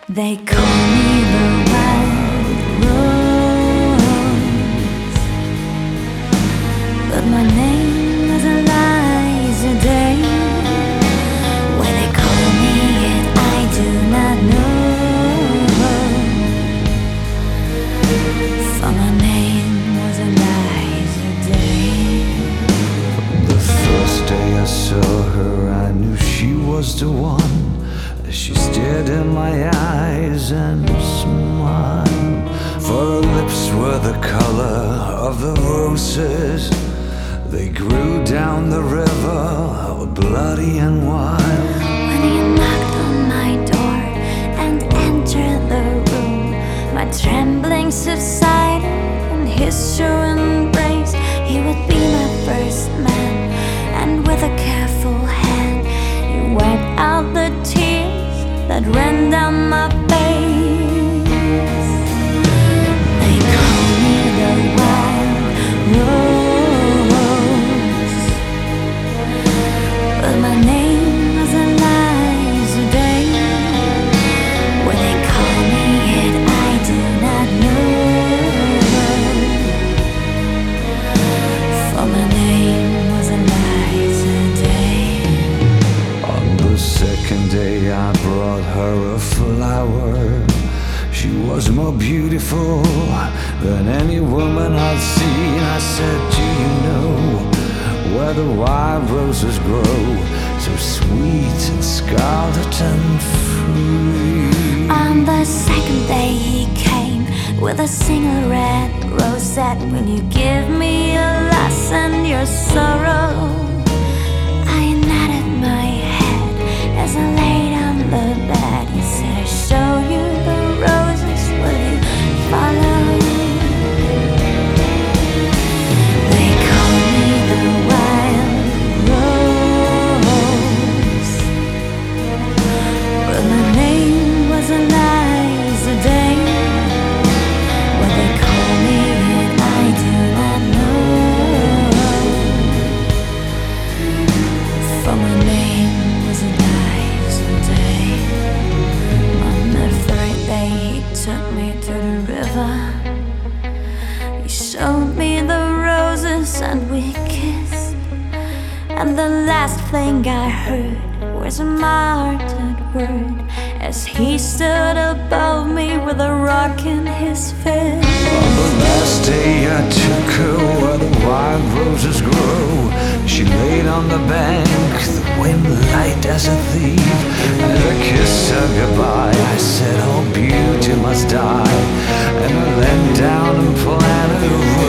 They call me the wild rose, but my name is Eliza Day. Why they call me it, I do not know, for my name was Eliza Day. The first day I saw her, I knew she was the one. She stared in my eyes and smiled, for her lips were the color of the roses. They grew down the river, bloody and wild. When he knocked on my door and entered the room, my trembling subsided in his true embrace. He would be my first man, and with a careful hand he wiped out the tears that ran down my face. They call me the wild rose, but my name was Eliza Day. Where they call me it, I do not know, for my name was Eliza Day. On the second day I brought her a flower. She was more beautiful than any woman I'd seen. I said, do you know where the wild roses grow, so sweet and scarlet and free? On the second day he came with a single red rosette. Will you give me your loss and your sorrow? I nodded my head as I laid on the bed. He said, I show you the roses, will you follow? They call me the wild rose, but my name was Eliza Day. What they call me it, I do not know, for my name was Eliza Day. On the third day he took me to the river. He showed me the roses and we kissed, and the last thing I heard was a martyred word as he stood above me with a rock in his fist. On the last day I took her where the wild roses grow. She laid on the bank, the wind light as a thief. As I kissed her goodbye, I said, oh, beauty must die. And I leant down and planted a